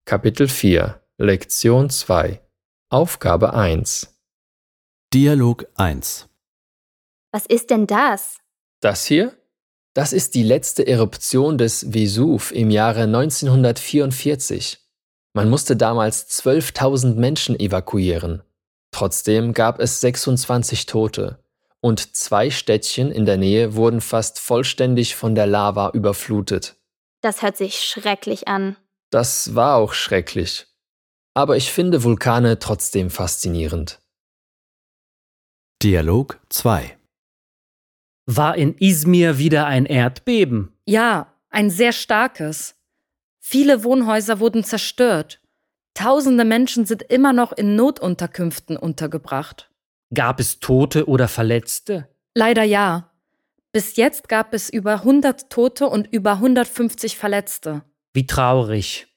Kapitel 4, Lektion 2, Aufgabe 1. Dialog 1. Was ist denn das? Das hier? Das ist die letzte Eruption des Vesuv im Jahre 1944. Man musste damals 12.000 Menschen evakuieren. Trotzdem gab es 26 Tote und 2 Städtchen in der Nähe wurden fast vollständig von der Lava überflutet. Das hört sich schrecklich an. Das war auch schrecklich. Aber ich finde Vulkane trotzdem faszinierend. Dialog 2. War in Izmir wieder ein Erdbeben? Ja, ein sehr starkes. Viele Wohnhäuser wurden zerstört. Tausende Menschen sind immer noch in Notunterkünften untergebracht. Gab es Tote oder Verletzte? Leider ja. Bis jetzt gab es über 100 Tote und über 150 Verletzte. Wie traurig.